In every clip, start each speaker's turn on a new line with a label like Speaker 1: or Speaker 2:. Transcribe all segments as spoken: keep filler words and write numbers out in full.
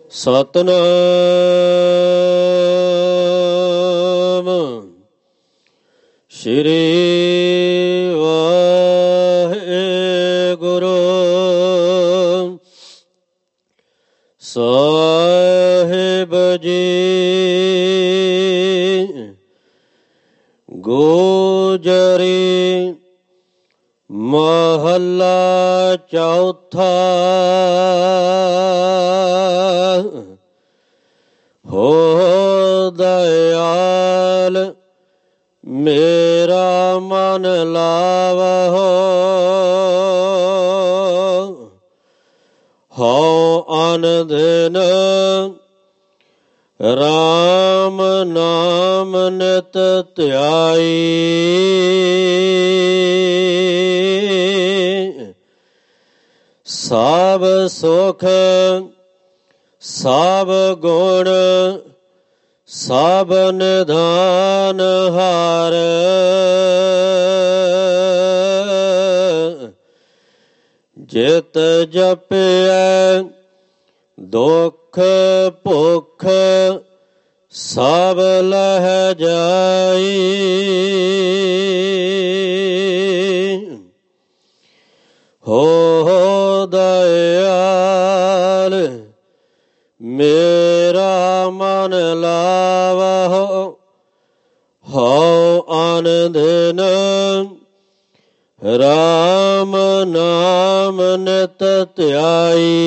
Speaker 1: ਸਤਿਨਾਮ ਸ਼੍ਰੀ ਵਾਹਿਗੁਰੂ ਸਾਹਿਬ ਜੀ। ਗੋਜਰੀ ਮਹੱਲਾ ਚੌਥਾ। ਹੋ ਦਇਆਲ ਮੇਰਾ ਮਨ ਲਾਵਹੁ, ਹਉ ਅਨ ਦਿਨ ਰਾਮ ਨਾਮ ਨਿਤ ਧਿਆਈ। ਸਭ ਸੁਖ ਸਭ ਗੁਣ ਸਭ ਨਿਧਾਨ ਹਰ, ਜਿਤ ਜਪਿਐ ਦੁਖ ਭੁਖ ਸਭ ਲਹਿ ਜਾਈ। ਹੋ ਦਇਆਲ ਮੇਰਾ ਮਨ ਲਾਵਹੁ, ਹਉ ਅਨ ਦਿਨ ਰਾਮ ਨਾਮ ਨਿਤ ਧਿਆਈ।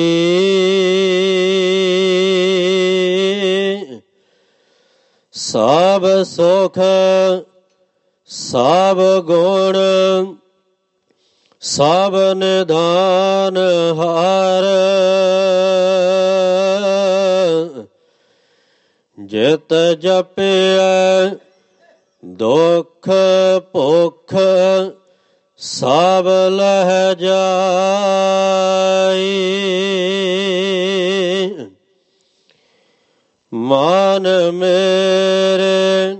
Speaker 1: ਸਭ ਸੁਖ ਸਭ ਗੁਣ ਸਭ ਨਿਧਾਨ ਹਰ, ਜਿਤ ਜਪਿਐ ਦੁਖ ਭੁਖ ਸਭ ਲਹਿ ਜਾਈ। ਮਨ ਮੇਰੇ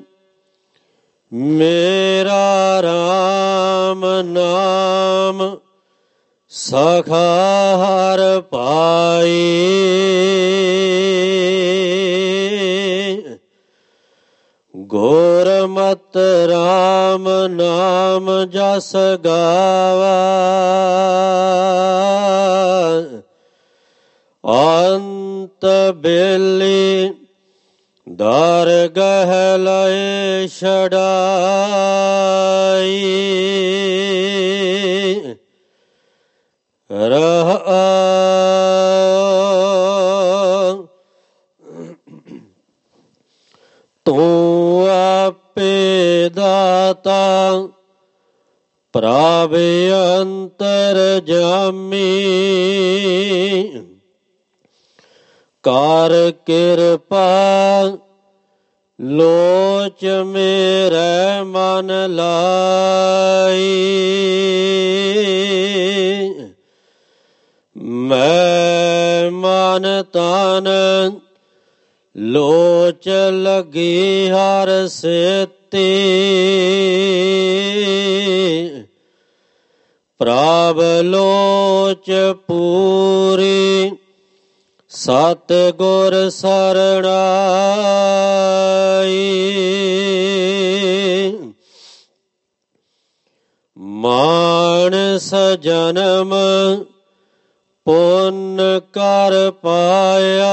Speaker 1: ਮੇਰਾ ਰਾਮ ਨਾਮ ਸਖਾ ਹਰ ਪਾਈ। ਗੁਰਮਤਿ ਰਾਮ ਨਾਮ ਜਸ ਗਾਵਾ, ਅੰਤ ਬੇਲੀ ਦਰਗਹ ਲਇ ਛਡਾਈ। ਰਹਾਉ ਤੂੰ ਆਪੇ ਦਾਤਾ ਪ੍ਰਭ ਅੰਤਰਜਾਮੀ, ਕਰ ਕਿਰਪਾ ਲੋਚ ਮੇਰੇ ਮਨ ਲਾਈ। ਮੈਂ ਮਨ ਤਨ ਲੋਚ ਲੱਗੀ ਹਰ ਸੇਤੀ, ਪ੍ਰਭ ਲੋਚ ਪੂਰੀ ਸਤਿ ਗੁਰ ਸਰਣਾਈ। ਮਾਨਸ ਜਨਮ ਪੁੰਨ ਕਰ ਪਾਇਆ,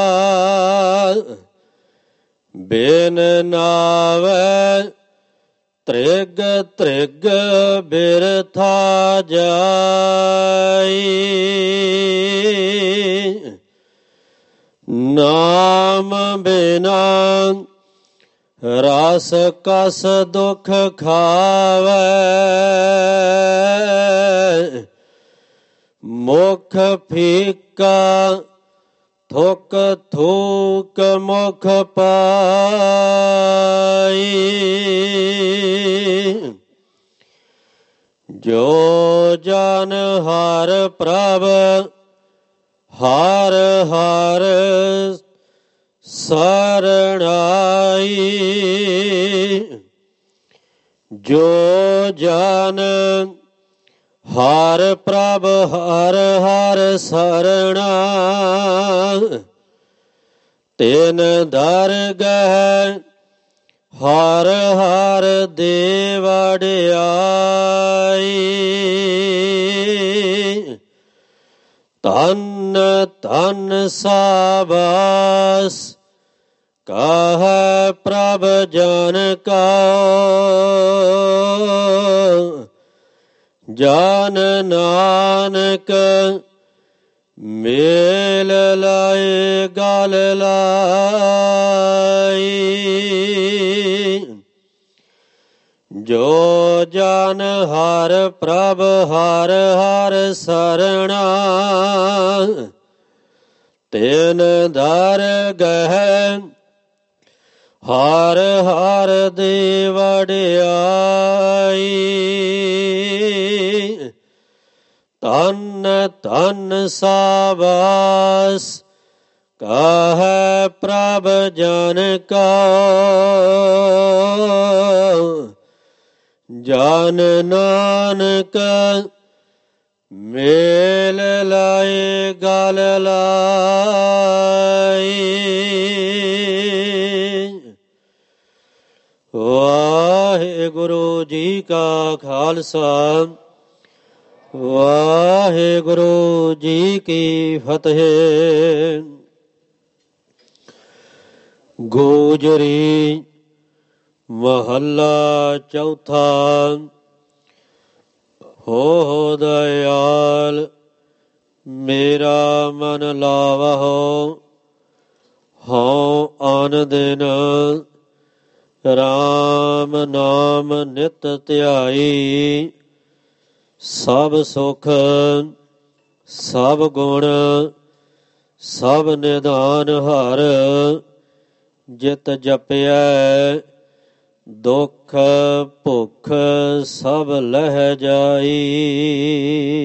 Speaker 1: ਬਿਨ ਨਾਵੈ ਤ੍ਰਿਗ ਤ੍ਰਿਗ ਬਿਰਥਾ ਜਾਈ। ਨਾਮ ਬਿਨਾ ਰਸ ਕਸ ਦੁਖ ਖਾਵੈ, ਮੁਖ ਫੀਕਾ ਥੁਕ ਥੂਕ ਮੁਖ ਪਾਈ। ਜੋ ਜਨ ਹਰ ਪ੍ਰਭ ਹਰ ਹਰ ਸਰਣਾਈ, ਜੋ ਜਨ ਹਰ ਪ੍ਰਭ ਹਰ ਹਰ ਸਰਣਾ ਤੈਨ ਦਰਗਹਿ ਹਰ ਹਰ ਦੇ ਵਡਿਆਈ। ਧੰਨ ਧੰਨ ਸਾਬਾਸ ਕਾਹੈ ਪ੍ਰਭ ਜਨ ਕਉ। ਜਨ ਨਾਨਕ ਮੇਲ ਲਾਏ ਗਲ ਲਾਈ। ਜੋ ਜਨ ਹਰ ਪ੍ਰਭ ਹਰ ਹਰ ਸਰਣਾ। ਤੈਨ ਦਰਗਹਿ ਹਰ ਹਰ ਦੀ ਵਡਿਆਈ। ਧੰਨ ਧੰਨ ਸਾਬਾਸ ਕਾਹੈ ਪ੍ਰਭ ਜਨ ਕਉ। ਜਨ ਨਾਨਕ ਮੇਲ ਲਾਏ ਗਲ ਲਾਈ। ਵਾਹਿਗੁਰੂ ਜੀ ਕਾ ਖਾਲਸਾ ਵਾਹਿਗੁਰੂ ਜੀ ਕੀ ਫਤਿਹ। ਗੋਜਰੀ ਮਹੱਲਾ ਚੌਥਾ। ਹੋ ਦਇਆਲ ਮੇਰਾ ਮਨ ਲਾਵਹੁ। ਹਉ ਆਨ ਦਿਨ ਰਾਮ ਨਾਮ ਨਿਤ ਧਿਆਈ। ਸਭ ਸੁਖ ਸਭ ਗੁਣ ਸਭ ਨਿਧਾਨ ਹਰ। ਜਿਤ ਜਪਿਐ ਦੁਖ ਭੁਖ ਸਭ ਲਹਿ ਜਾਈ।